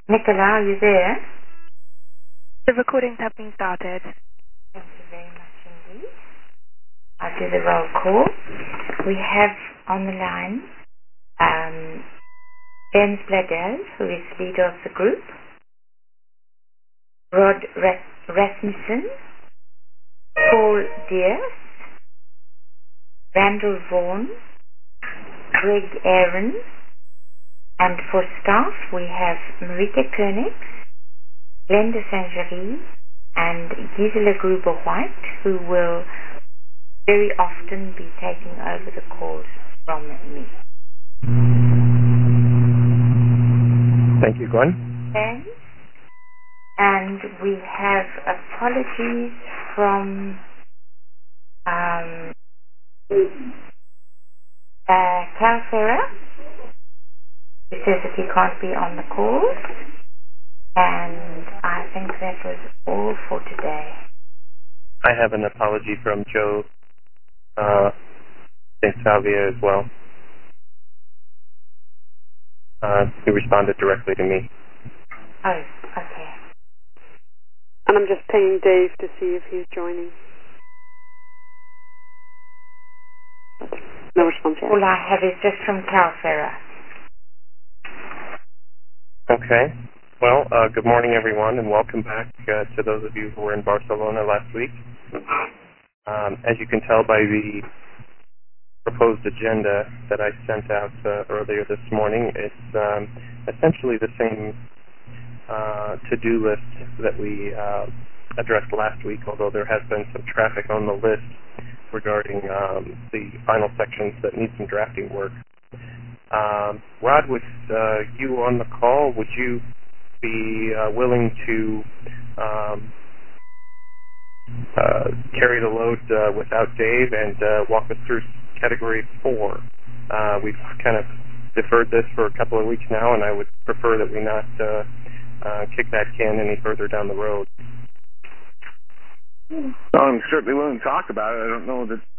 Nicola, are you there? The recordings have been started. Thank you very much indeed. I'll do the roll call. We have on the line James Bladel, who is leader of the group, Rod Rasmussen, Paul Deers, Randall Vaughan, Greg Aaron, and for staff we have Marika Koenig, Glenda Sangerie, and Gisela Gruber-White, who will very often be taking over the calls from me. Thank you, Gwen. Okay. And we have apologies from Cal Ferrer, who says that he can't be on the call. And I think that was all for today. I have an apology from Joe St. Salvia as well. Who responded directly to me. Oh, okay. And I'm just pinging Dave to see if he's joining. No response yet. All I have is just from Cal Ferrer. Okay. Well, good morning, everyone, and welcome back to those of you who were in Barcelona last week. As you can tell by the proposed agenda that I sent out earlier this morning, it's essentially the same to-do list that we addressed last week, although there has been some traffic on the list regarding the final sections that need some drafting work. Rod, with you on the call, would you be willing to carry the load without Dave and walk us through Category 4? We've kind of deferred this for a couple of weeks now, and I would prefer that we not kick that can any further down the road. Well, I'm certainly willing to talk about it. I don't know that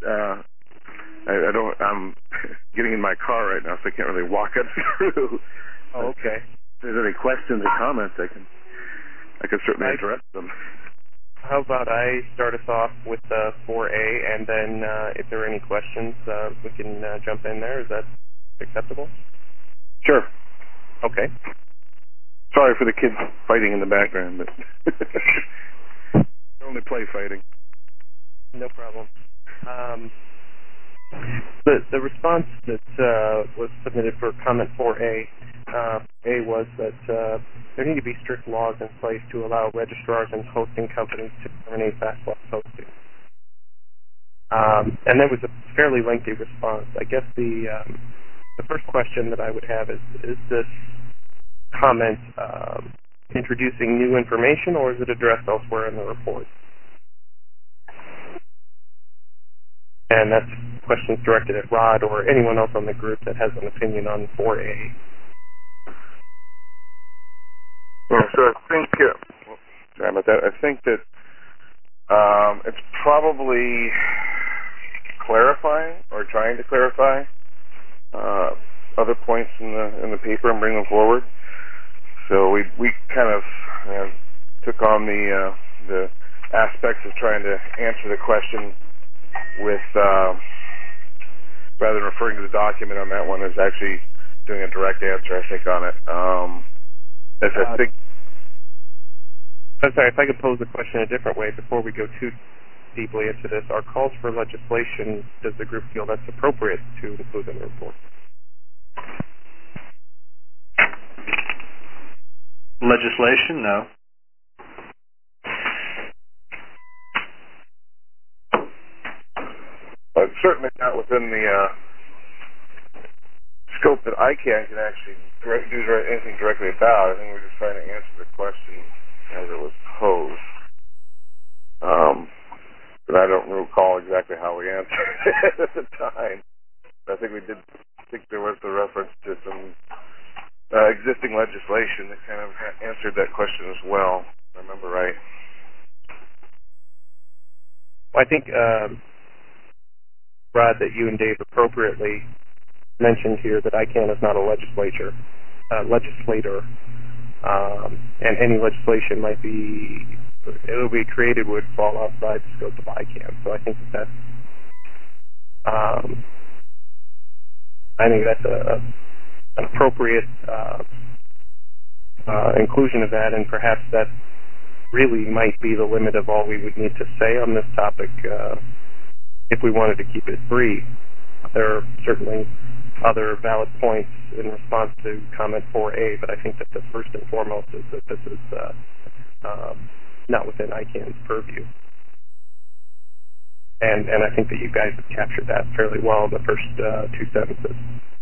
I'm getting in my car right now, so I can't really walk it through. Oh, okay. If there's any questions or comments, I can certainly address them. How about I start us off with 4A, and then if there are any questions, we can jump in there. Is that acceptable? Sure. Okay. Sorry for the kids fighting in the background, but only play fighting. No problem. The response that was submitted for comment 4A was that there need to be strict laws in place to allow registrars and hosting companies to terminate backslot hosting. And that was a fairly lengthy response. I guess the first question that I would have is this comment introducing new information, or is it addressed elsewhere in the report? And that's questions directed at Rod or anyone else on the group that has an opinion on 4A. Yeah, so I think, sorry about that. I think that it's probably clarifying or trying to clarify other points in the paper and bring them forward. So we kind of took on the aspects of trying to answer the question with rather than referring to the document on that one, is actually doing a direct answer, I think, on it. I'm sorry, if I could pose the question a different way before we go too deeply into this. Our calls for legislation, does the group feel that's appropriate to include in the report? Legislation, no. But certainly not within the scope that ICANN can actually do anything directly about. I think we're just trying to answer the question as it was posed. But I don't recall exactly how we answered it at the time. I think we did think there was the reference to some existing legislation that kind of answered that question as well, if I remember right. Well, I think, Rod, that you and Dave appropriately mentioned here that ICANN is not a legislator. and any legislation it'll be created would fall outside the scope of ICANN. So I think that's an appropriate inclusion of that, and perhaps that really might be the limit of all we would need to say on this topic if we wanted to keep it brief. There are certainly other valid points in response to comment 4A, but I think that the first and foremost is that this is not within ICANN's purview. And I think that you guys have captured that fairly well in the first two sentences.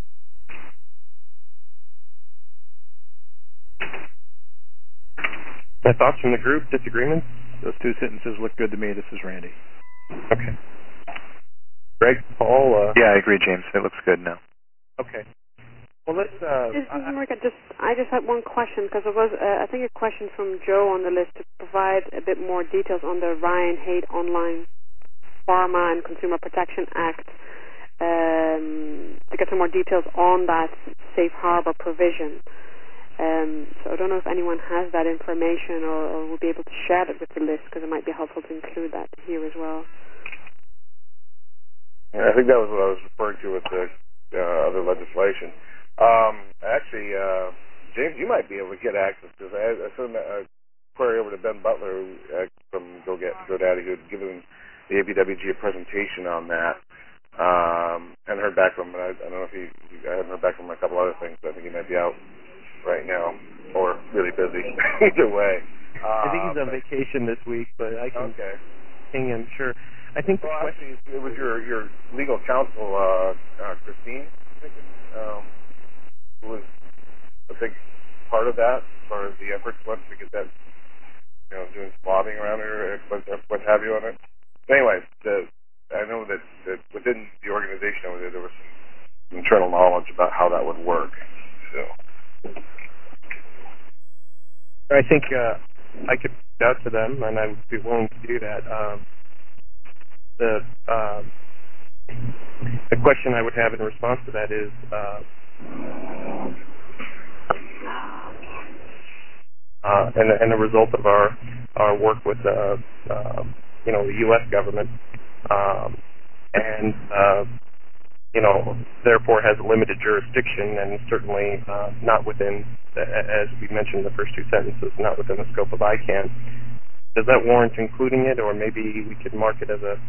Thoughts from the group? Disagreements? Those two sentences look good to me. This is Randy. Okay. Greg, Paul? Yeah, I agree, James. It looks good now. Okay. Well, let's... I just had one question, because there was, I think, a question from Joe on the list to provide a bit more details on the Ryan Haight Online Pharma and Consumer Protection Act, to get some more details on that safe harbor provision. So I don't know if anyone has that information or will be able to share it with the list, because it might be helpful to include that here as well. Yeah, I think that was what I was referring to with the other legislation. Actually, James, you might be able to get access to this. I sent a query over to Ben Butler from GoDaddy, who had given the ABWG a presentation on that, and heard back from him. I don't know if I haven't heard back from him on a couple other things, but I think he might be out right now or really busy. Either way. I think he's on vacation this week, but I can ping him, sure. I think actually, it was your legal counsel, Christine, I think, who was a big part of that as far as the efforts went to get that, doing some lobbying around here, what have you on it. But anyways, I know that within the organization over there was some internal knowledge about how that would work. So I think I could reach out to them, and I would be willing to do that. The question I would have in response to that is, and the result of our work with the U.S. government, and therefore has limited jurisdiction, and certainly not within, as we mentioned in the first two sentences, not within the scope of ICANN. Does that warrant including it, or maybe we could mark it as a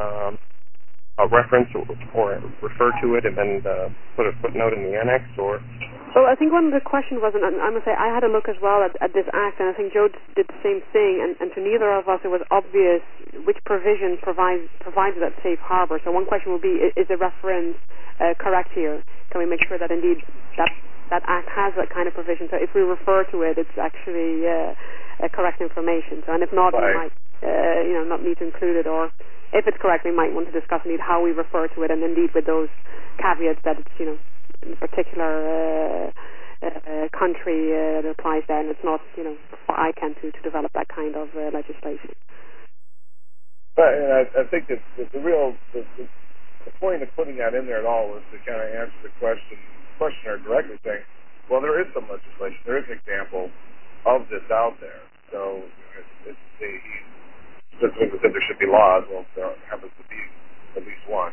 reference or refer to it and then put a footnote in the annex? Or well, I think one of the questions was, and I must say I had a look as well at this act, and I think Joe did the same thing, and to neither of us it was obvious which provision provides that safe harbor. So one question would be, is the reference correct here? Can we make sure that indeed that act has that kind of provision? So if we refer to it, it's actually correct information. So, and if not, we might not need to include it, or if it's correct, we might want to discuss indeed how we refer to it, and indeed with those caveats that it's in a particular country that applies there, and it's not for ICANN to develop that kind of legislation. But I think that the point of putting that in there at all was to kind of answer the questioner directly, saying, well, there is some legislation, there is an example of this out there. So he specifically said there should be laws. Well, there happens to be at least one.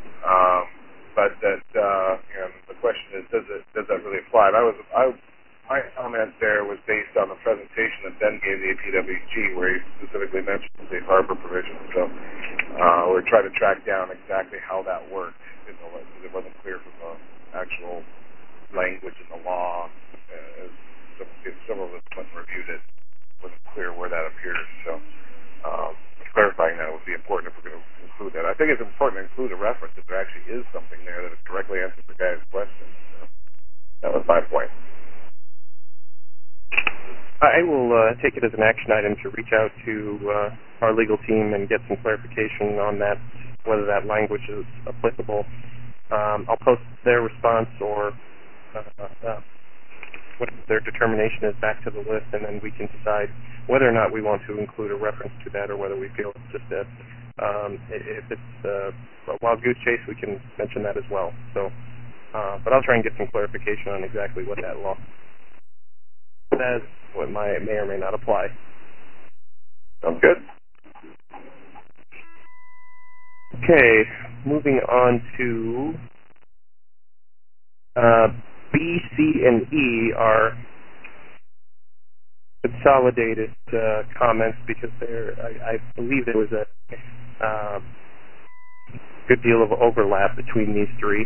But that the question is, does that really apply? And my comment there was based on the presentation that Ben gave the APWG, where he specifically mentioned the safe harbor provision. So we're trying to track down exactly how that worked, because it wasn't clear from the actual language in the law. As some of us went and reviewed it, wasn't clear where that appears. So clarifying that would be important if we're going to include that. I think it's important to include a reference if there actually is something there that directly answers the guy's question. So that was my point. I will take it as an action item to reach out to our legal team and get some clarification on that, whether that language is applicable. I'll post their response or what their determination is back to the list, and then we can decide whether or not we want to include a reference to that, or whether we feel it's just that if it's a wild goose chase, we can mention that as well. So, but I'll try and get some clarification on exactly what that law. says, what may or may not apply. Sounds good. Okay, moving on to B, C, and E are consolidated comments because I believe there was a good deal of overlap between these three.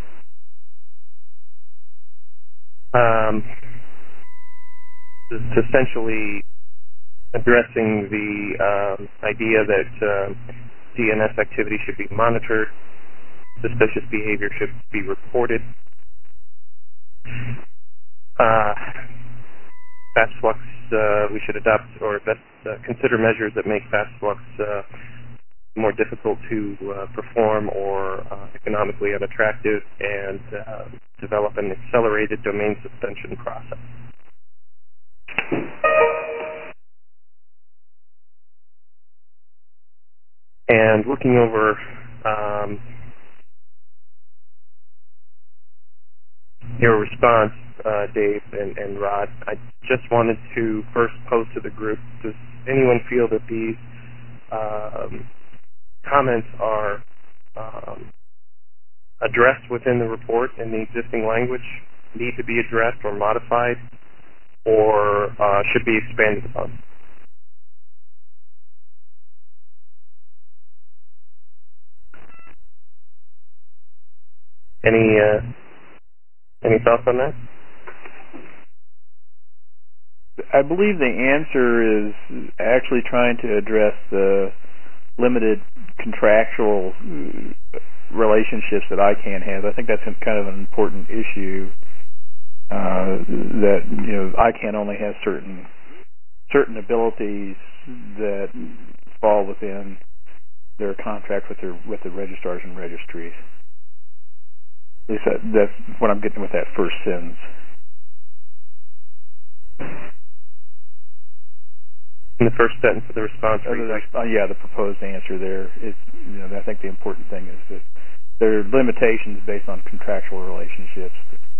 It's essentially addressing the idea that DNS activity should be monitored, suspicious behavior should be reported. Fast flux, we should adopt or best consider measures that make fast flux more difficult to perform or economically unattractive, and develop an accelerated domain suspension process. And looking over your response, Dave and Rod, I just wanted to first pose to the group, does anyone feel that these comments are addressed within the report in the existing language, need to be addressed or modified, or should be expanded upon? Any thoughts on that? I believe the answer is actually trying to address the limited contractual relationships that ICANN has. I think that's kind of an important issue. That ICANN only has certain abilities that fall within their contract with the registrars and registries. At least that's what I'm getting with that first sentence. In the first sentence of the response, the proposed answer there is, I think the important thing is that there are limitations based on contractual relationships.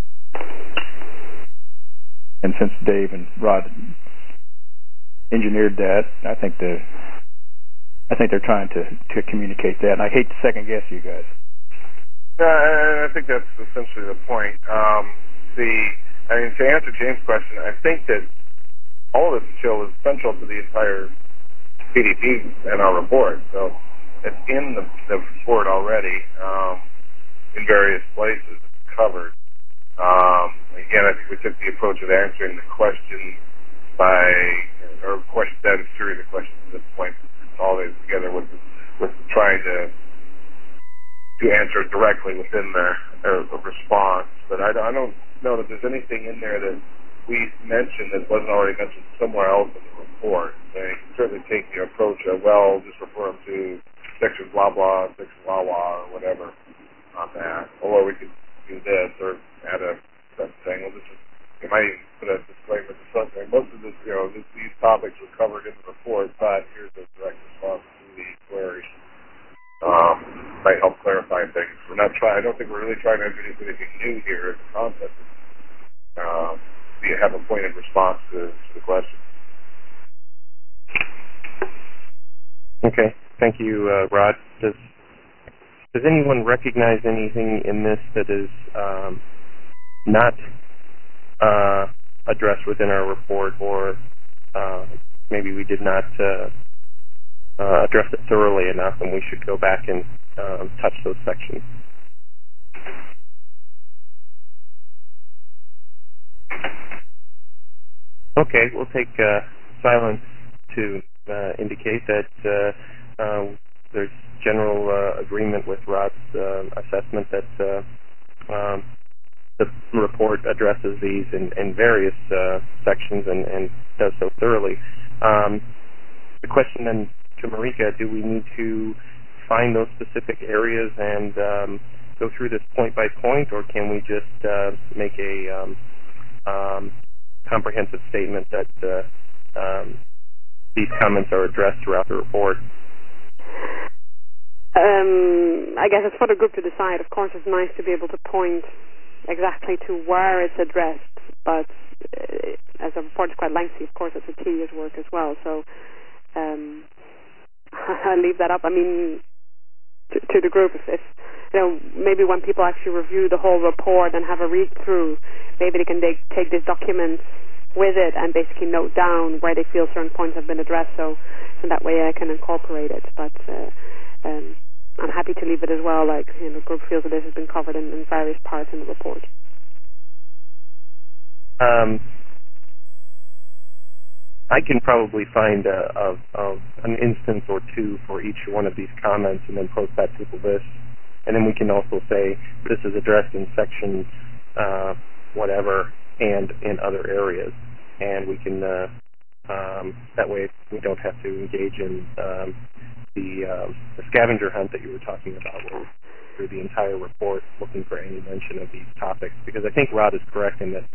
And since Dave and Rod engineered that, I think they're trying to communicate that. And I hate to second guess you guys. I think that's essentially the point. To answer James' question, I think that all of this material is central to the entire PDP and our report. So it's in the report already in various places. It's covered. Again, I think we took the approach of answering the question or a series of questions at this point, all these together with trying to answer directly within the response. But I don't know that there's anything in there that we mentioned that wasn't already mentioned somewhere else in the report. They can certainly take the approach of, just refer them to section blah blah, section blah blah, or whatever on that. Or we could do this, or add a sentence saying, you might even put a disclaimer to something. Most of this, these topics were covered in the report, but here's a direct response to the queries. Might help clarify things. I don't think we're really trying to do anything new here as a concept. You have a pointed response to the question. Okay, thank you, Rod. Does anyone recognize anything in this that is not addressed within our report, or maybe we did not address it thoroughly enough, and we should go back and touch those sections? Okay, we'll take silence to indicate that there's general agreement with Rod's assessment that the report addresses these in various sections and does so thoroughly. The question then to Marika, do we need to find those specific areas and go through this point by point, or can we just make a comprehensive statement that these comments are addressed throughout the report? I guess it's for the group to decide. Of course, it's nice to be able to point exactly to where it's addressed, but as a report is quite lengthy, of course, it's a tedious work as well. So I leave that up. I mean, to the group, if maybe when people actually review the whole report and have a read through, maybe they can take this document with it and basically note down where they feel certain points have been addressed. So in that way, I can incorporate it. But I'm happy to leave it as well. Like, the group feels that this has been covered in various parts in the report. I can probably find an instance or two for each one of these comments and then post that to the list. And then we can also say this is addressed in section whatever and in other areas. And we can, that way we don't have to engage in the scavenger hunt that you were talking about, where through the entire report looking for any mention of these topics. Because I think Rod is correct in that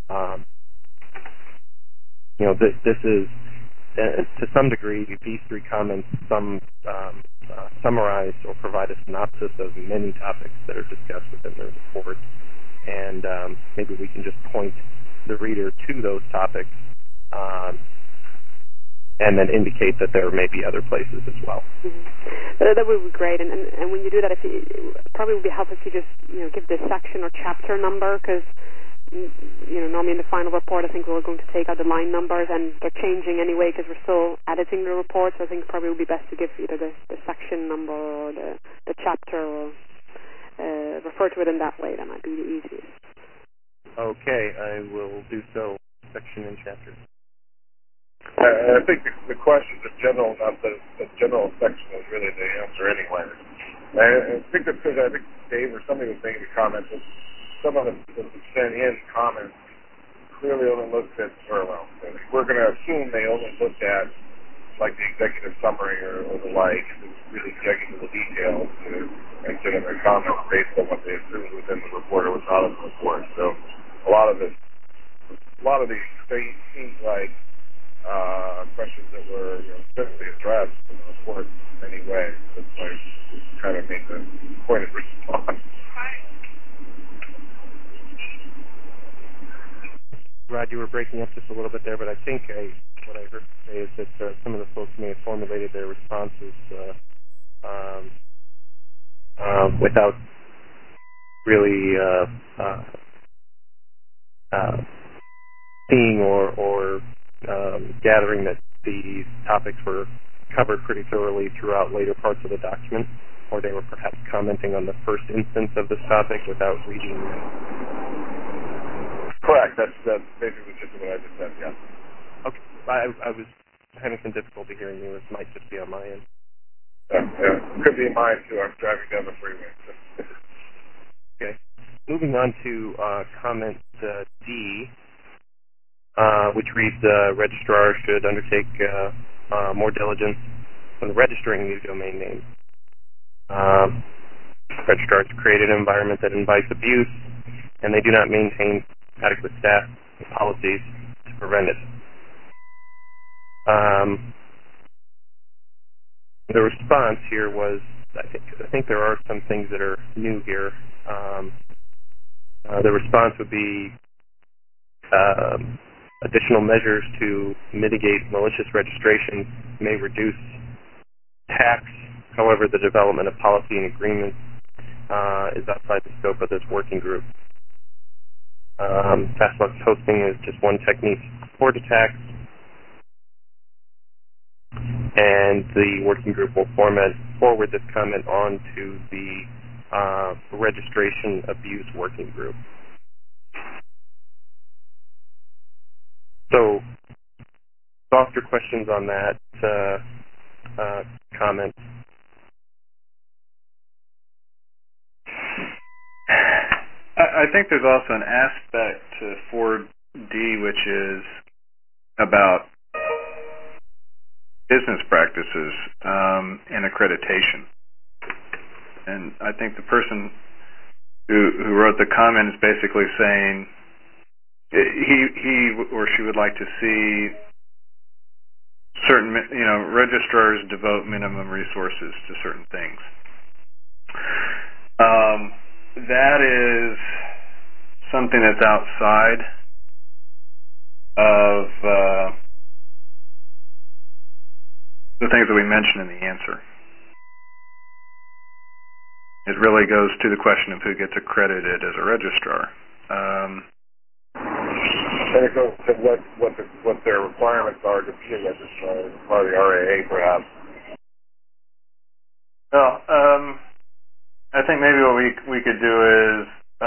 this is, to some degree, these three comments summarize or provide a synopsis of many topics that are discussed within the report. And maybe we can just point the reader to those topics and then indicate that there may be other places as well. Mm-hmm. That would be great. And when you do that, it probably would be helpful if you just give the section or chapter number, because normally in the final report, I think we're going to take out the line numbers, and they're changing anyway because we're still editing the report. So I think it probably would be best to give either the section number or the chapter, or refer to it in that way. That might be the easiest. Okay, I will do so. Section and chapter. I think the question is general, not the general section is really the answer anyway. I think that's because I think Dave or somebody was making a comment that some of them that sent in comments clearly only looked at Zerlo. We're going to assume they only looked at like the executive summary or the like, and really digging into the details and sending their comments based on what they assumed within the report or was not in the report. So a lot of these seems like questions that were specifically addressed in the report in many ways. That's why I kind of made the pointed response. Rod, you were breaking up just a little bit there, but I think what I heard say is that some of the folks may have formulated their responses without really seeing or gathering that these topics were covered pretty thoroughly throughout later parts of the document, or they were perhaps commenting on the first instance of this topic without reading. Correct. That's basically just what I just said. Yeah. Okay. I was having some difficulty hearing you. It might just be on my end. Yeah. Could be mine too. I'm driving down the freeway. Okay. Moving on to comment D, which reads, registrar should undertake more diligence when registering new domain names. Registrars create an environment that invites abuse, and they do not maintain adequate staff and policies to prevent it. The response here was, I think there are some things that are new here. The response would be additional measures to mitigate malicious registrations may reduce tax. However, the development of policy and agreements is outside the scope of this working group. Fastbox hosting is just one technique for attacks, and the working group will forward this comment on to the registration abuse working group. So, softer questions on that comment. I think there's also an aspect to 4D which is about business practices and accreditation. And I think the person who wrote the comment is basically saying he or she would like to see certain, registrars devote minimum resources to certain things. That is something that's outside of the things that we mentioned in the answer. It really goes to the question of who gets accredited as a registrar. And it goes to what their requirements are to be a registrar, or the RAA, perhaps. Well, I think maybe what we could do is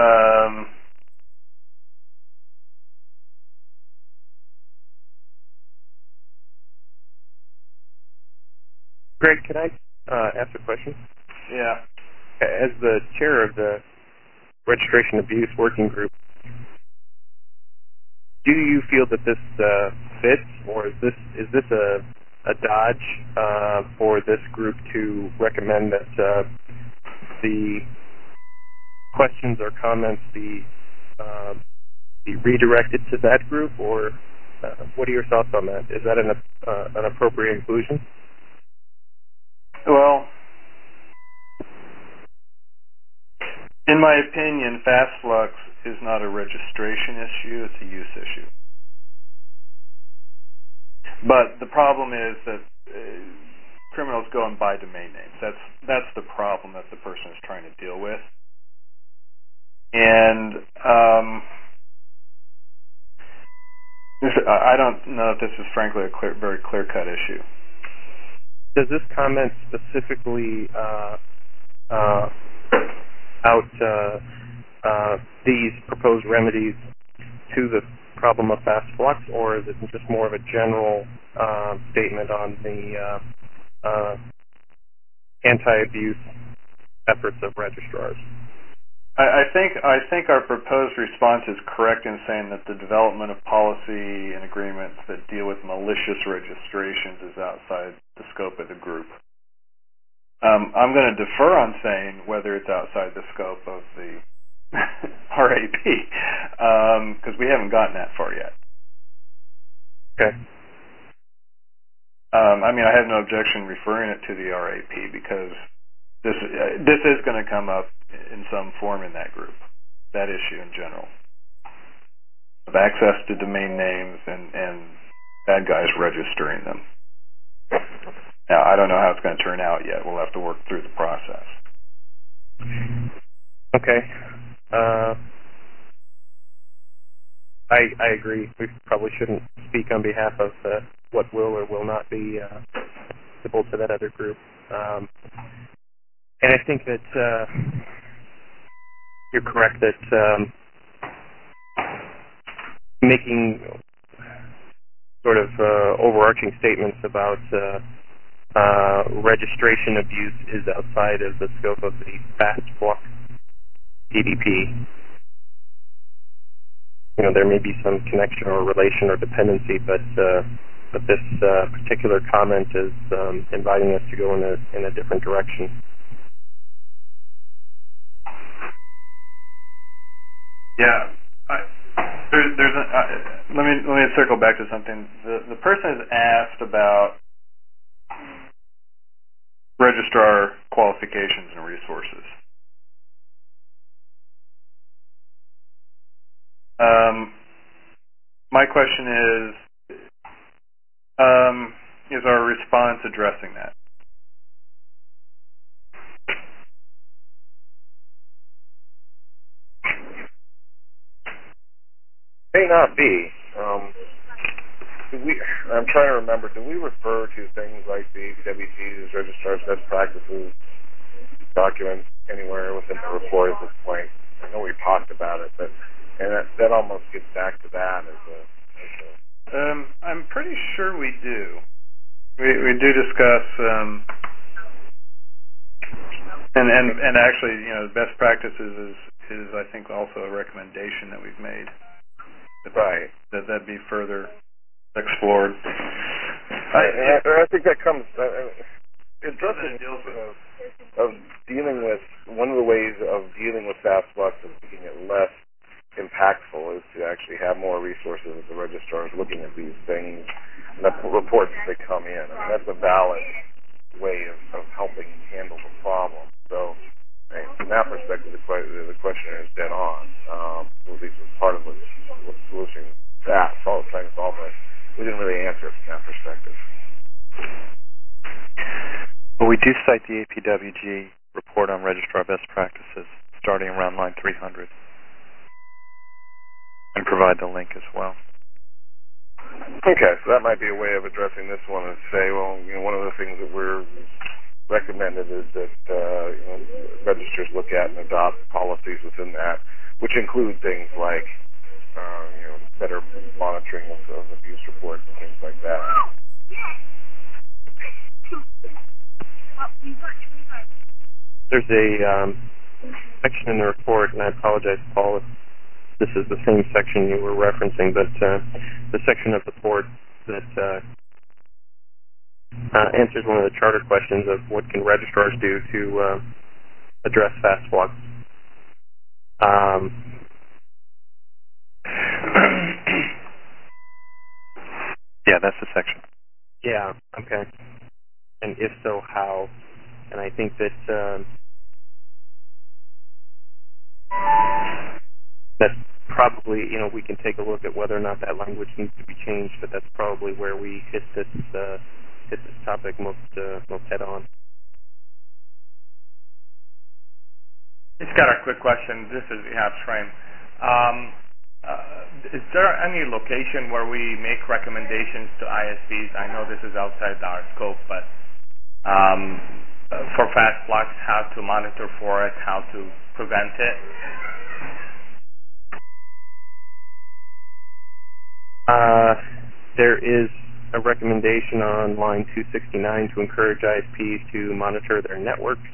Greg, can I ask a question? Yeah. As the chair of the Registration Abuse Working Group, do you feel that this fits, or is this a dodge for this group to recommend that the questions or comments be redirected to that group, or what are your thoughts on that? Is that an appropriate inclusion? Well, in my opinion, FastFlux is not a registration issue, it's a use issue. But the problem is that criminals go and buy domain names. That's the problem that the person is trying to deal with. And I don't know if this is frankly a very clear-cut issue. Does this comment specifically these proposed remedies to the problem of FastFlux, or is it just more of a general statement on the anti-abuse efforts of registrars? I think our proposed response is correct in saying that the development of policy and agreements that deal with malicious registrations is outside the scope of the group. I'm going to defer on saying whether it's outside the scope of the RAP, because we haven't gotten that far yet. Okay. I have no objection referring it to the RAP because this is going to come up in some form in that group, that issue in general, of access to domain names and bad guys registering them. Now, I don't know how it's going to turn out yet. We'll have to work through the process. Okay. I agree. We probably shouldn't speak on behalf of what will or will not be applicable to that other group. And I think that you're correct that making sort of overarching statements about registration abuse is outside of the scope of the FastFlux PDP. There may be some connection or relation or dependency, but this particular comment is inviting us to go in a different direction. Yeah, let me circle back to something. The person has asked about registrar qualifications and resources. My question is our response addressing that? May not be. I'm trying to remember, do we refer to things like the APWG's registrar's best practices documents anywhere within the report at this point? I know we talked about it, but that almost gets back to that as a I'm pretty sure we do. We do discuss and actually, best practices is I think also a recommendation that we've made. Right. That'd be further explored. I think that comes. It doesn't of dealing with one of the ways of dealing with FastFlux and making it less impactful is to actually have more resources at the registrars looking at these things and the reports as they come in. That's a valid way of helping handle the problem. So, from that perspective, the questioner is dead on. At least as part of what the solution that, trying to solve it. We didn't really answer it from that perspective. Well, we do cite the APWG report on registrar best practices starting around line 300 and provide the link as well. Okay, so that might be a way of addressing this one, is say, well, one of the things that we're recommended is that registers look at and adopt policies within that, which include things like better monitoring of abuse reports and things like that. There's a section in the report, and I apologize, Paul, if this is the same section you were referencing, but the section of the report that answers one of the charter questions of what can registrars do to address fast flux. Yeah, that's the section. Yeah, okay. And if so, how? And I think that that's probably, we can take a look at whether or not that language needs to be changed, but that's probably where we hit this topic most head on. Just got a quick question. This is Ihab Shraim. Is there any location where we make recommendations to ISPs? I know this is outside our scope, but for fast flux, how to monitor for it, how to prevent it? There is a recommendation on line 269 to encourage ISPs to monitor their networks.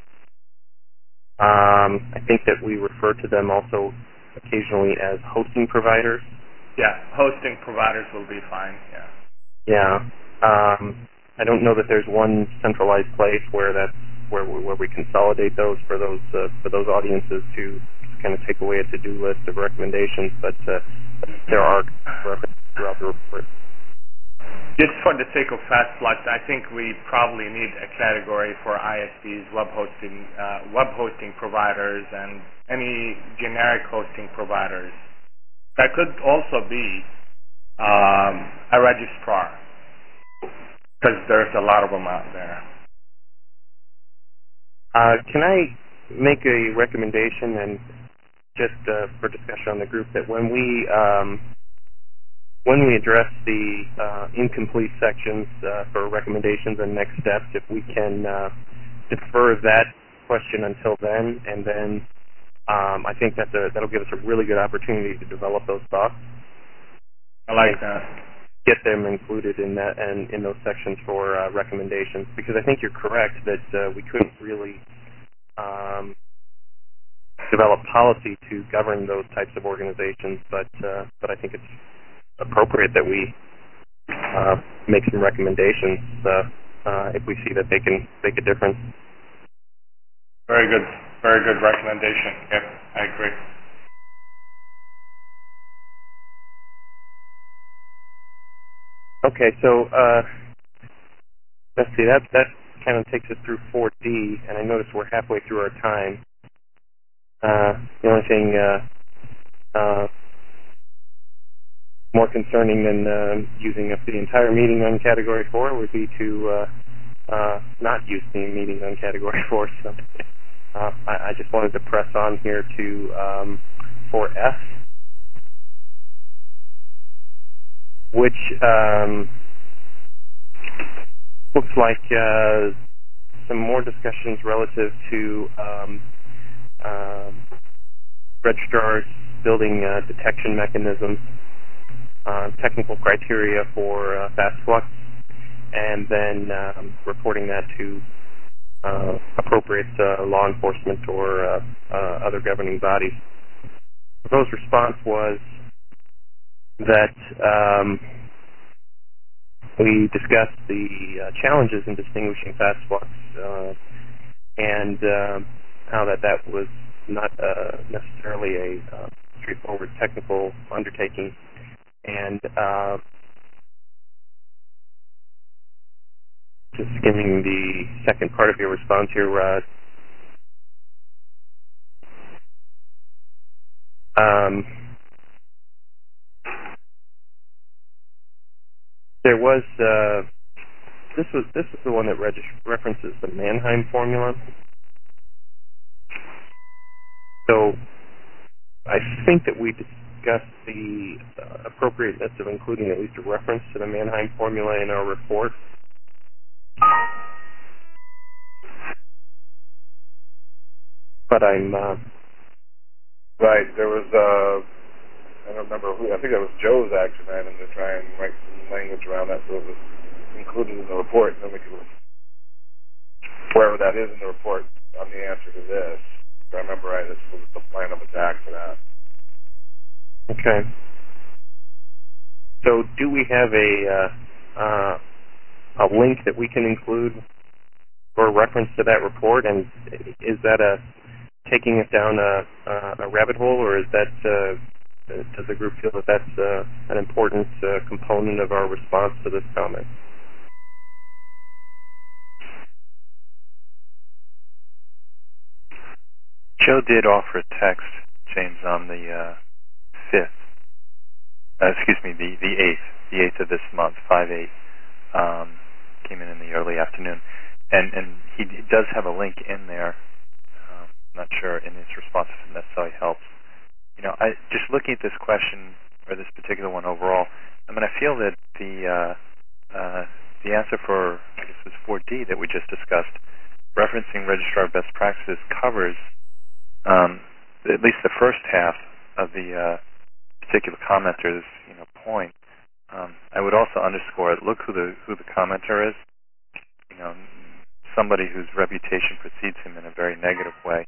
I think that we refer to them also occasionally as hosting providers. Yeah, hosting providers will be fine, yeah. Yeah. I don't know that there's one centralized place where we consolidate those for those audiences to kind of take away a to-do list of recommendations, but there are references throughout the report. Just for the sake of fast flux, I think we probably need a category for ISPs, web hosting providers, and any generic hosting providers. That could also be a registrar, because there's a lot of them out there. Can I make a recommendation, and just for discussion on the group, that when we address the incomplete sections for recommendations and next steps, if we can defer that question until then, and then I think that'll give us a really good opportunity to develop those thoughts. I like that. Get them included in that and in those sections for recommendations, because I think you're correct that we couldn't really develop policy to govern those types of organizations, but I think it's appropriate that we make some recommendations if we see that they can make a difference. Very good recommendation. Yep, I agree. Okay, so let's see, that kind of takes us through 4D, and I notice we're halfway through our time. The only thing more concerning than using up the entire meeting on Category 4 would be to not use the meeting on Category 4. So I just wanted to press on here to 4F, which looks like some more discussions relative to registrars building detection mechanisms, technical criteria for fast flux, and then reporting that to appropriate law enforcement or other governing bodies. The proposed response was that we discussed the challenges in distinguishing fast flux and how that was not necessarily a straightforward technical undertaking, and just skimming the second part of your response here, There was this is the one that references the Mannheim formula. So I think that we discussed the appropriateness of including at least a reference to the Mannheim formula in our report. But I'm right. There was I don't remember who. I think that was Joe's action item to try and write some language around that, so it was included in the report. And then we could, wherever that is in the report, on the answer to this. If I remember right, this was the plan of attack for that. Okay. So, do we have a link that we can include for reference to that report? And is that taking it down a rabbit hole, or is that does the group feel that that's an important component of our response to this comment? Joe did offer a text, James, on the 5th. Excuse me, the 8th. The 8th of this month, 5/8. Came in the early afternoon. And he does have a link in there. I'm not sure in his response if it necessarily helps. You know, just looking at this question, or this particular one overall, I mean, I feel that the answer for, I guess it was 4D that we just discussed, referencing registrar best practices covers at least the first half of the particular commenter's point. I would also underscore it. Look who the commenter is. Somebody whose reputation precedes him in a very negative way.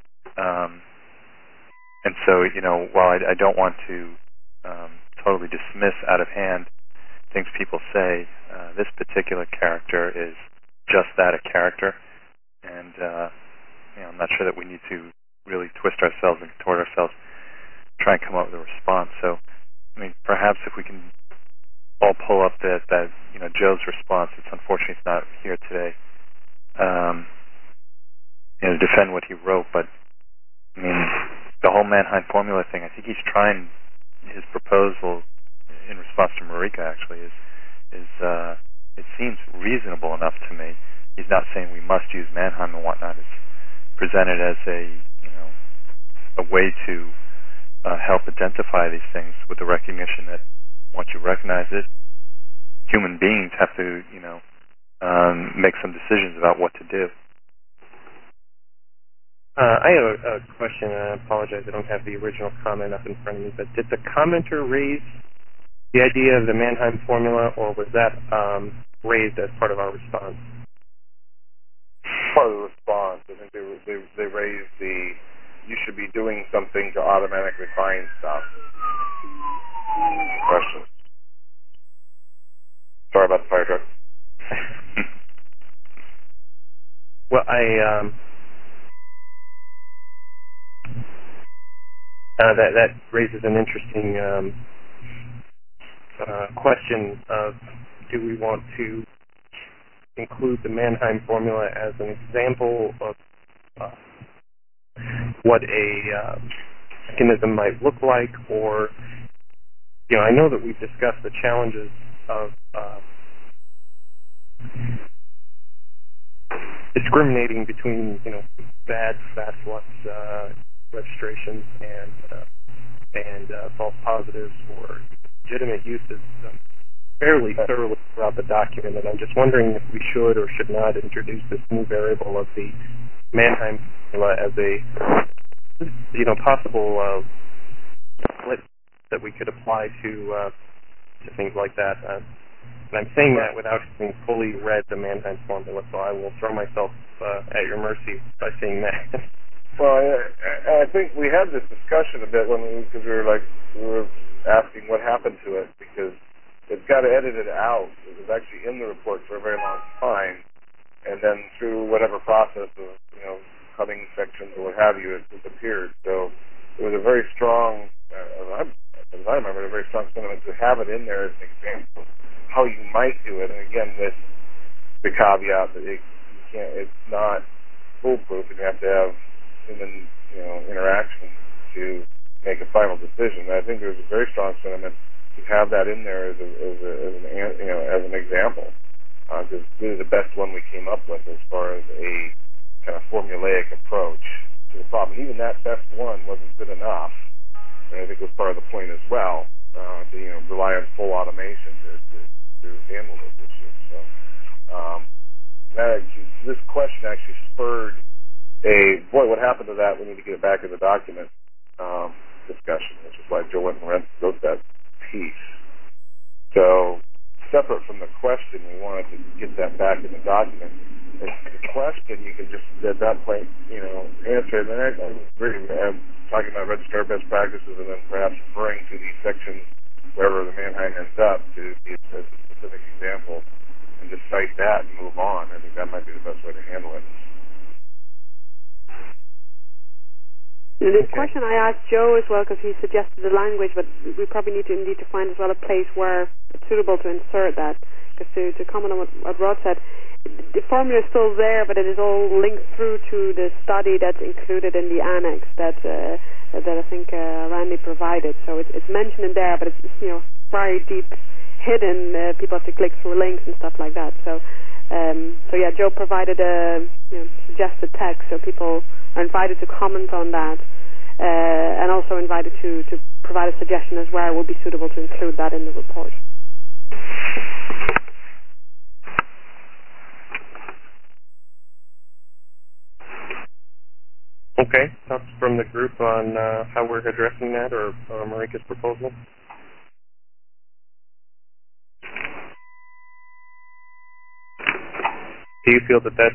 And so, while I don't want to totally dismiss out of hand things people say, this particular character is just that, a character. And I'm not sure that we need to really twist ourselves and contort ourselves, try and come up with a response. So, I mean, perhaps if we can all pull up that Joe's response. It's unfortunate he's not here today, to defend what he wrote. But I mean, the whole Mannheim formula thing. I think he's trying his proposal in response to Marika. Actually, is it seems reasonable enough to me. He's not saying we must use Mannheim and whatnot. It's presented as a way to help identify these things with the recognition that once you recognize it, human beings have to, make some decisions about what to do. I have a question, and I apologize, I don't have the original comment up in front of me, but did the commenter raise the idea of the Mannheim formula, or was that raised as part of our response? Part of the response. I think they raised you should be doing something to automatically find stuff. Questions? Sorry about the fire truck. Well, that raises an interesting question of, do we want to include the Mannheim formula as an example of what a mechanism might look like, or I know that we've discussed the challenges of discriminating between bad FastFlux registrations and false positives or legitimate uses fairly thoroughly throughout the document, and I'm just wondering if we should or should not introduce this new variable of the Mannheim formula as a possible split that we could apply to things like that. And I'm saying that without having fully read the Mannheim formula, so I will throw myself at your mercy by saying that. Well, I think we had this discussion a bit because we were asking what happened to it, because it got edited out. It was actually in the report for a very long time, and then through whatever process of cutting sections or what have you, it disappeared. So it was a very strong, as I remember, a very strong sentiment to have it in there as an example of how you might do it. And again, with the caveat that it's not foolproof, and you have to have human interaction to make a final decision. And I think there's a very strong sentiment have that in there as an example. Because really the best one we came up with as far as a kind of formulaic approach to the problem. Even that best one wasn't good enough, and I think it was part of the point as well, to rely on full automation to handle those issues. So this question actually spurred what happened to that? We need to get it back in the document discussion, which is why Joe went and wrote that piece. So, separate from the question, we wanted to get that back in the document. And the question, you can just at that point, answer it. And I agree. I'm talking about registrar best practices, and then perhaps referring to these sections wherever the Mannheim ends up to be a specific example, and just cite that and move on. I think that might be the best way to handle it. The question I asked Joe as well, because he suggested the language, but we probably need to find as well a place where it's suitable to insert that. Because to comment on what Rod said, the formula is still there, but it is all linked through to the study that's included in the annex that I think Randy provided. So it's mentioned in there, but it's very deep hidden. People have to click through links and stuff like that. So yeah, Joe provided a suggested text, so people are invited to comment on that, and also invited to provide a suggestion as where it would be suitable to include that in the report. Okay, thoughts from the group on how we're addressing that, or Marika's proposal? Do you feel that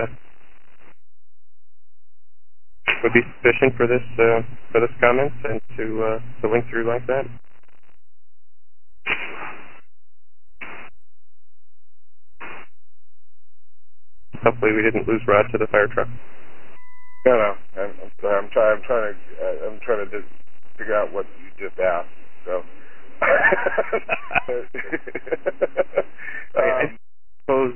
would be sufficient for this comment and to link through like that? Hopefully, we didn't lose Rod to the fire truck. No. I'm trying to just figure out what you just asked. So. I suppose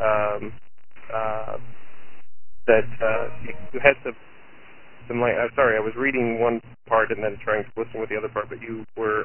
that you had some. I'm sorry, I was reading one part and then trying to listen with the other part, but you were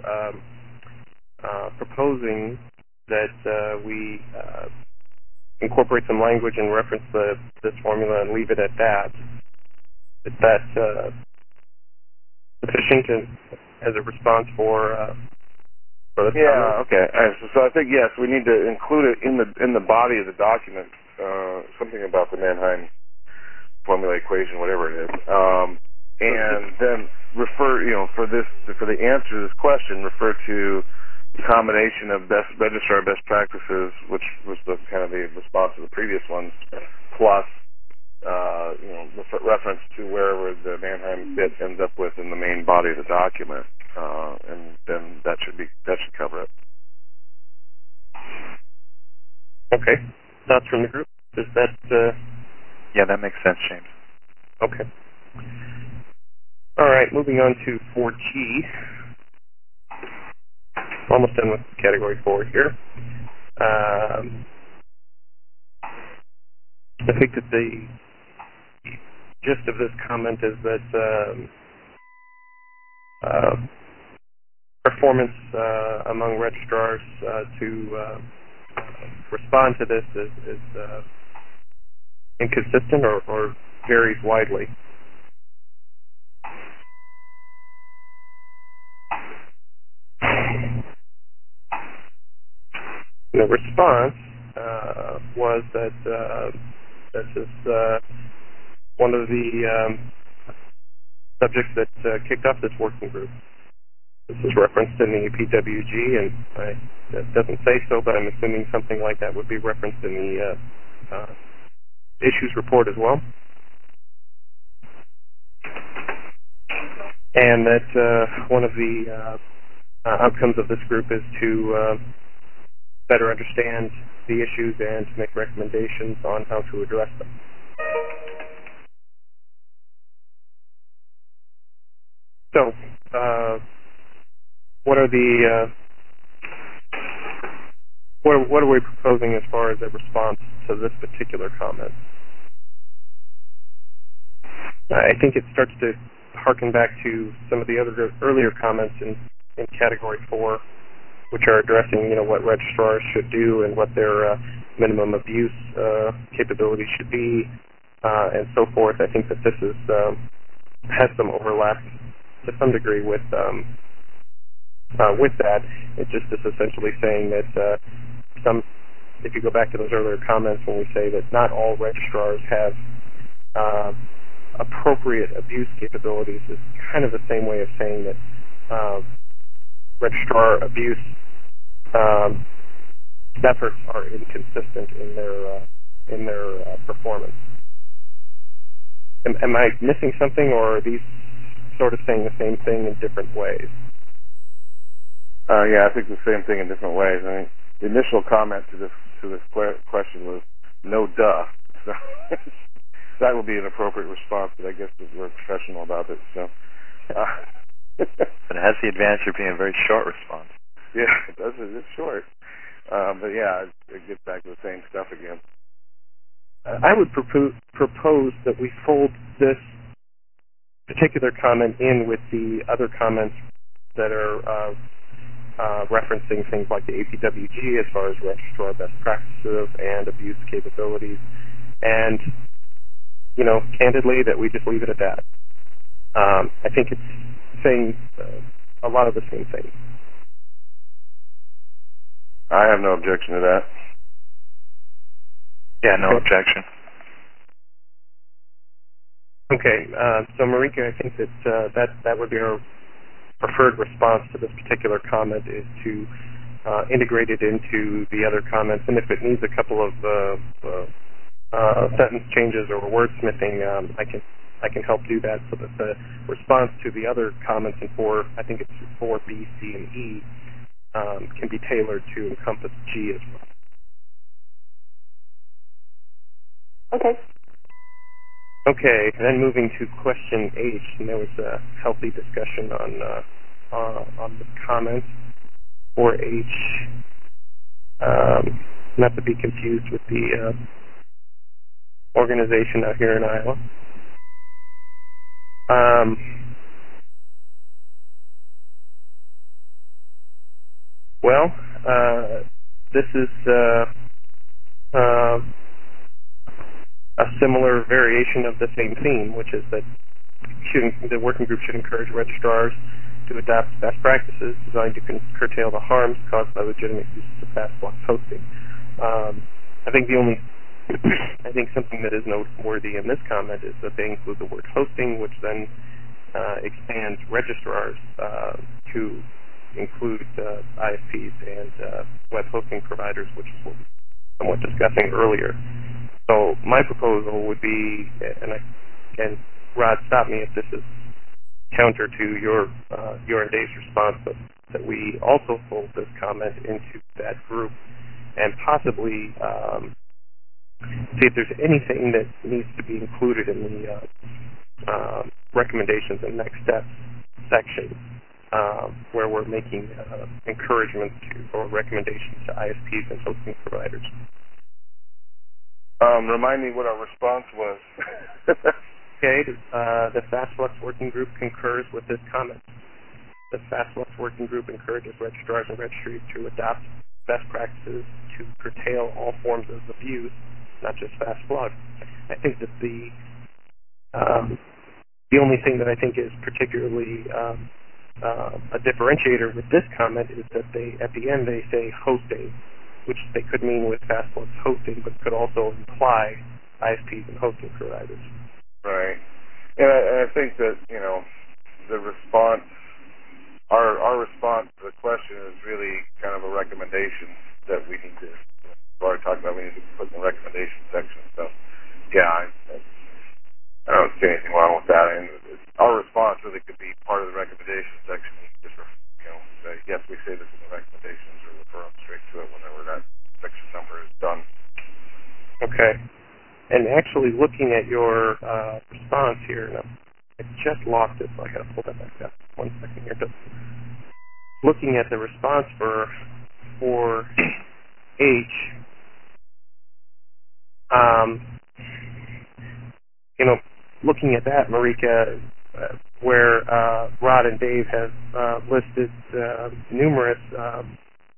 proposing that we incorporate some language and reference this formula and leave it at that. Is that sufficient as a response for this comment? Yeah, okay. So I think, yes, we need to include it in the body of the document, something about the Mannheim formula equation, whatever it is, and then refer, for the answer to this question, refer to the combination of registrar best practices, which was the kind of the response to the previous ones, plus reference to wherever the Mannheim bit ends up with in the main body of the document, and then that should cover it. Okay. Thoughts from the group? Does that? Yeah, that makes sense, James. Okay. All right, moving on to 4G. Almost done with Category 4 here. I think that the gist of this comment is that performance among registrars to respond to this is inconsistent or varies widely. The response was that this is one of the subjects that kicked off this working group. This is referenced in the PWG, and it doesn't say so, but I'm assuming something like that would be referenced in the issues report as well. And that one of the outcomes of this group is to better understand the issues and to make recommendations on how to address them. So, what are we proposing as far as a response to this particular comment? I think it starts to harken back to some of the other earlier comments in Category 4 which are addressing, what registrars should do and what their minimum abuse capabilities should be, and so forth. I think that this is has some overlap to some degree with that. It just is essentially saying that if you go back to those earlier comments when we say that not all registrars have appropriate abuse capabilities, is kind of the same way of saying that registrar abuse efforts are inconsistent in their performance. Am I missing something, or are these sort of saying the same thing in different ways? Yeah, I think the same thing in different ways. I mean, the initial comment to this question was no duh. So that would be an appropriate response, but I guess we're professional about it. So, but it has the advantage of being a very short response. Yeah, it does. It's short, but yeah, it gets back to the same stuff again. I would propose that we fold this particular comment in with the other comments that are referencing things like the APWG as far as registrar best practices and abuse capabilities, and candidly, that we just leave it at that. I think it's saying a lot of the same thing. I have no objection to that. Yeah, no objection. Okay, so Marika, I think that would be our preferred response to this particular comment, is to integrate it into the other comments, and if it needs a couple of sentence changes or wordsmithing, I can help do that, so that the response to the other comments in I think it's 4B, C, and E, can be tailored to encompass G as well. Okay. Okay, then moving to question H, and there was a healthy discussion on the comments for H, not to be confused with the organization out here in Iowa. This is a similar variation of the same theme, which is that the working group should encourage registrars to adopt best practices designed to curtail the harms caused by legitimate uses of FastFlux hosting. I think something that is noteworthy in this comment is that they include the word hosting, which then expands registrars to include ISPs and web hosting providers, which is what we were somewhat discussing earlier. So my proposal would be, and Rod, stop me if this is counter to your and Dave's response, but that we also fold this comment into that group and possibly see if there's anything that needs to be included in the recommendations and next steps section, where we're making encouragements or recommendations to ISPs and hosting providers. Remind me what our response was. Okay, the FastFlux Working Group concurs with this comment. The FastFlux Working Group encourages registrars and registries to adopt best practices to curtail all forms of abuse, not just FastFlux. I think that the only thing that I think is particularly a differentiator with this comment is that at the end they say hosting, which they could mean with FastFlux hosting, but could also imply ISPs and hosting providers. Right. And I think that, the response, our response to the question is really kind of a recommendation that we need to, we've already talked about, we need to put in the recommendation section. So, yeah, I don't see anything wrong with that. And our response really could be part of the recommendation section. Just, say, yes, we say this in the recommendations, or refer them straight to it whenever that section number is done. Okay. And actually looking at your response here, and I just lost it, so I got to pull that back up. 1 second here. But looking at the response for H, looking at that, Marika, where Rod and Dave have listed numerous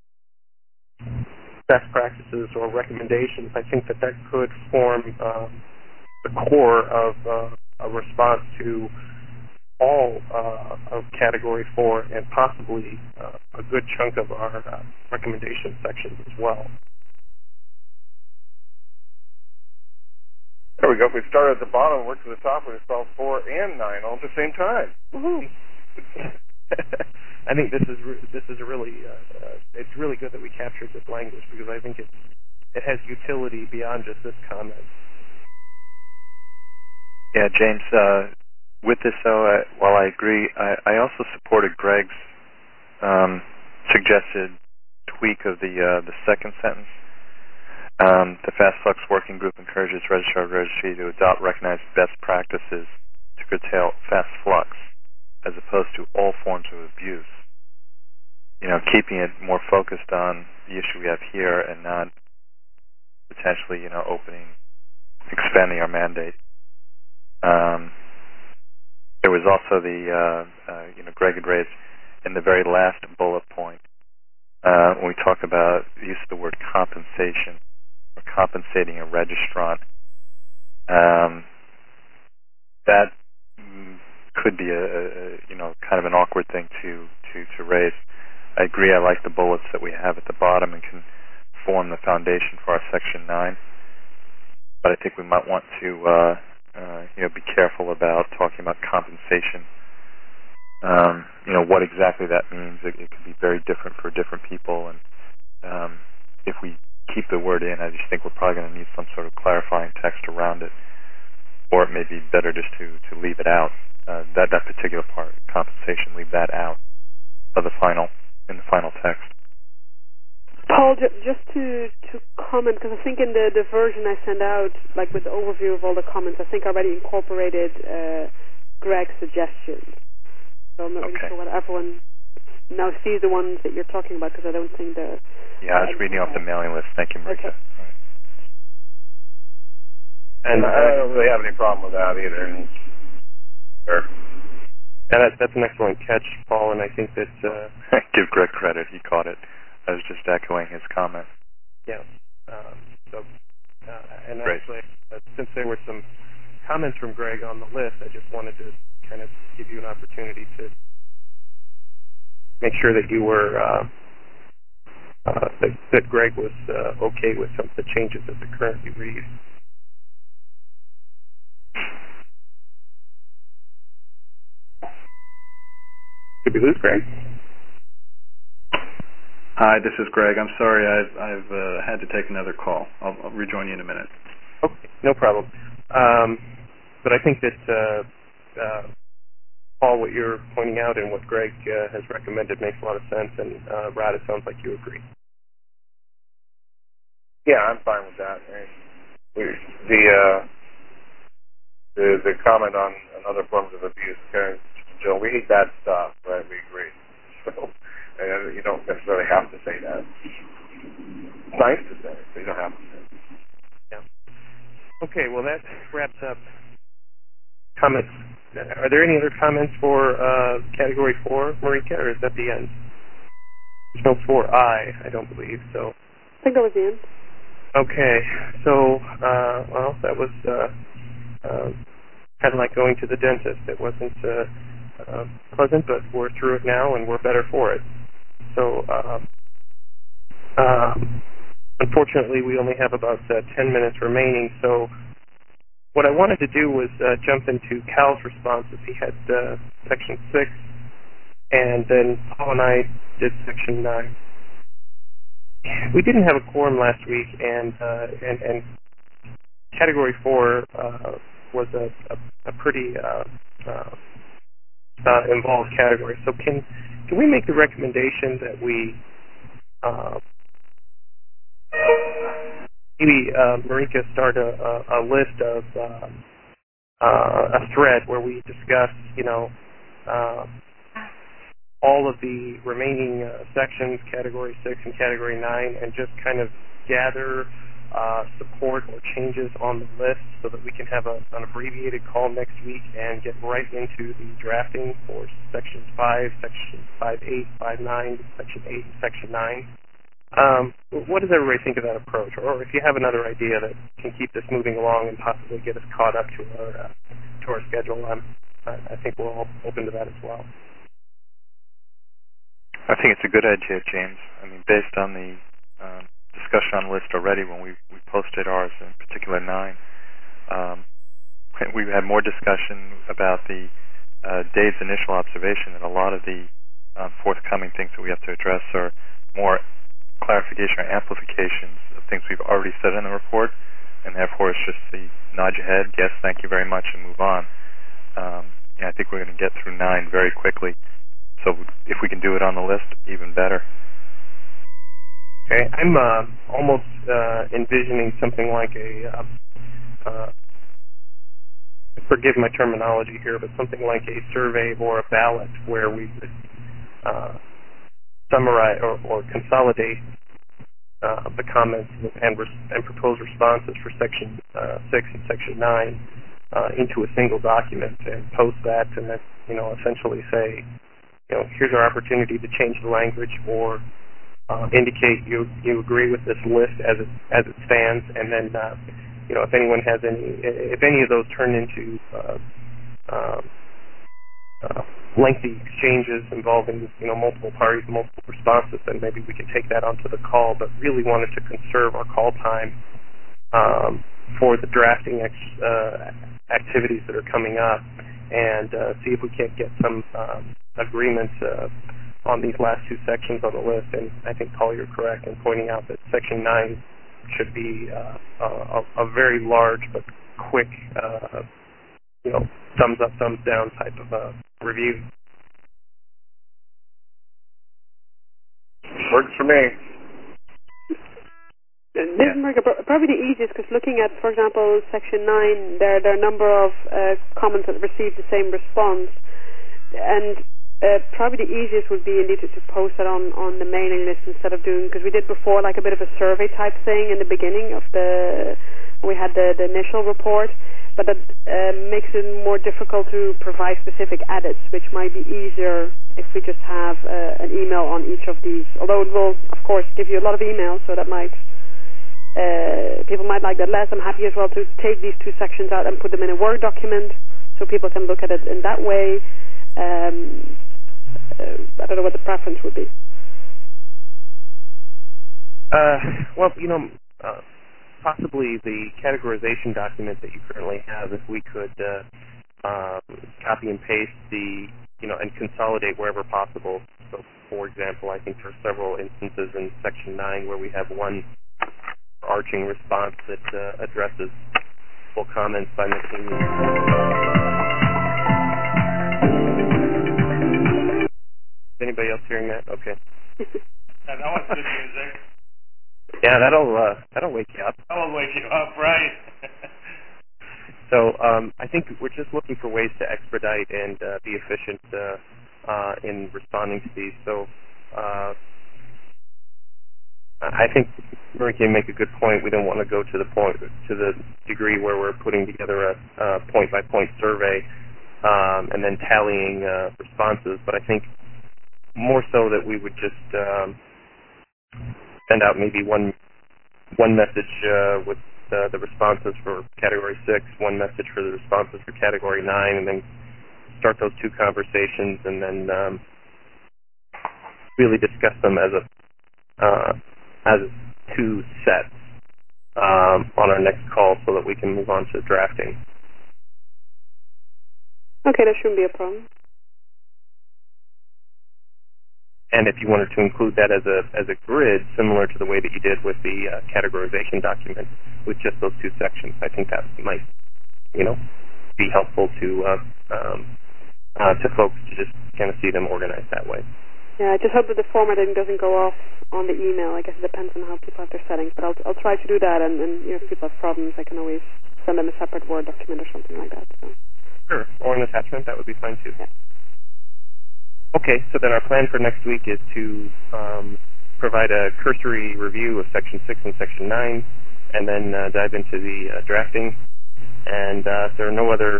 best practices or recommendations, I think that could form the core of a response to all of Category 4 and possibly a good chunk of our recommendation sections as well. There we go. If we start at the bottom and work to the top, we solve 4 and 9 all at the same time. Woohoo! I think this is a really it's really good that we captured this language, because I think it has utility beyond just this comment. Yeah, James. With this, though, while I agree, I also supported Greg's suggested tweak of the second sentence. The Fast Flux Working Group encourages registrar registry to adopt recognized best practices to curtail fast flux, as opposed to all forms of abuse. Keeping it more focused on the issue we have here and not potentially, expanding our mandate. There was also Greg had raised in the very last bullet point, when we talk about the use of the word compensation, or compensating a registrant, that could be a kind of an awkward thing to raise. I agree. I like the bullets that we have at the bottom and can form the foundation for our Section 9. But I think we might want to be careful about talking about compensation. What exactly that means. It could be very different for different people, and if we keep the word in, I just think we're probably going to need some sort of clarifying text around it, or it may be better just to leave it out. That particular part, compensation, leave that out of in the final text. Paul, just to comment, because I think in the version I sent out, like with the overview of all the comments, I think I already incorporated Greg's suggestions. So I'm not really sure whether everyone now sees the ones that you're talking about, because I don't think the... Yeah, I was reading off the mailing list. Thank you, Marika. Okay. Right. And I don't really have any problem with that either. Sure. Yeah, that's an excellent catch, Paul, and I think that... Give Greg credit. He caught it. I was just echoing his comment. Yeah. And Great. actually, since there were some comments from Greg on the list, I just wanted to kind of give you an opportunity to make sure that you were that Greg was okay with some of the changes as it currently reads. Did we lose Greg? Hi, this is Greg. I'm sorry, I've had to take another call. I'll rejoin you in a minute. Okay, no problem. But I think that Paul, what you're pointing out and what Greg has recommended makes a lot of sense, and Rod, it sounds like you agree. Yeah, I'm fine with that. The comment on other forms of abuse, Joe, we need that stuff, right? We agree. So, and you don't necessarily have to say that. It's nice to say it, but you don't have to say it. Yeah. Okay, well that wraps up comments. Are there any other comments for Category 4, Marika, or is that the end? There's no 4I don't believe, so... I think that was the end. Okay, so, well, that was kind of like going to the dentist. It wasn't pleasant, but we're through it now, and we're better for it. So, unfortunately, we only have about 10 minutes remaining, so what I wanted to do was jump into Cal's responses. He had Section 6, and then Paul and I did Section 9. We didn't have a quorum last week, and Category 4 was a pretty involved category. So can we make the recommendation that we maybe Marika start a list of a thread where we discuss, all of the remaining sections, Category 6 and Category 9, and just kind of gather support or changes on the list so that we can have an abbreviated call next week and get right into the drafting for Sections 5, Section 5.8, 5.9, Section 8, and Section 9. what does everybody think of that approach? Or if you have another idea that can keep this moving along and possibly get us caught up to our schedule, I think we're all open to that as well. I think it's a good idea, James. I mean, based on the discussion on the list already when we posted ours, in particular 9, we've had more discussion about the Dave's initial observation that a lot of the forthcoming things that we have to address are more clarification or amplifications of things we've already said in the report, and therefore it's just the nod your head, yes, thank you very much, and move on. I think we're going to get through 9 very quickly. So if we can do it on the list, even better. Okay, I'm almost envisioning something like forgive my terminology here, but something like a survey or a ballot where we would summarize or consolidate the comments and proposed responses for Section 6 and Section 9 into a single document and post that, and then essentially say, here's our opportunity to change the language or indicate you agree with this list as it stands, and then if anyone has if any of those turn into lengthy exchanges involving multiple parties, multiple responses, then maybe we can take that onto the call. But really wanted to conserve our call time for the drafting activities that are coming up, and see if we can't get some agreements on these last 2 sections on the list. And I think, Paul, you're correct in pointing out that Section 9 should be a very large but quick, thumbs up, thumbs down type of review. Works for me. This is probably the easiest, because looking at, for example, Section 9, there are a number of comments that received the same response, and probably the easiest would be indeed to post it on the mailing list instead of doing, because we did before like a bit of a survey type thing in the beginning of we had the initial report, but that makes it more difficult to provide specific edits, which might be easier if we just have an email on each of these, although it will of course give you a lot of emails, so that might people might like that less. I'm happy as well to take these 2 sections out and put them in a Word document so people can look at it in that way. I don't know what the preference would be. Possibly the categorization document that you currently have, if we could copy and paste and consolidate wherever possible. So, for example, I think there are several instances in Section 9 where we have one arching response that addresses full comments by making Is anybody else hearing that? Okay. That was good music. Yeah, that'll wake you up. That'll wake you up, right? So I think we're just looking for ways to expedite and be efficient in responding to these. So I think Marika make a good point. We don't want to go to the degree where we're putting together a point-by-point survey and then tallying responses. But I think more so that we would just send out maybe one message with the responses for Category 6, one message for the responses for Category 9, and then start those 2 conversations, and then really discuss them as 2 sets on our next call, so that we can move on to drafting. Okay, that shouldn't be a problem. And if you wanted to include that as a grid, similar to the way that you did with the categorization document, with just those 2 sections, I think that might, be helpful to folks to just kind of see them organized that way. Yeah, I just hope that the formatting doesn't go off on the email. I guess it depends on how people have their settings, but I'll try to do that. And if people have problems, I can always send them a separate Word document or something like that. So. Sure, or an attachment, that would be fine too. Yeah. Okay, so then our plan for next week is to provide a cursory review of Section 6 and Section 9, and then dive into the drafting. And if there are no other,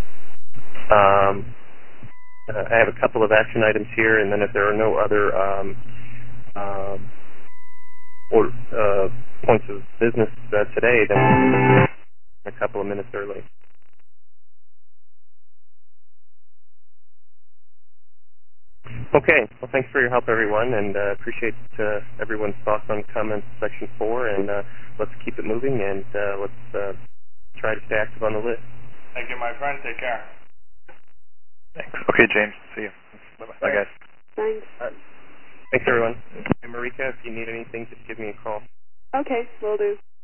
I have a couple of action items here, and then if there are no other points of business today, then a couple of minutes early. Okay. Well, thanks for your help, everyone, and appreciate everyone's thoughts on comments section 4. And let's keep it moving, and let's try to stay active on the list. Thank you, my friend. Take care. Thanks. Okay, James. See you. Bye-bye. Bye, guys. Thanks. Thanks, everyone. And Marika, if you need anything, just give me a call. Okay, will do.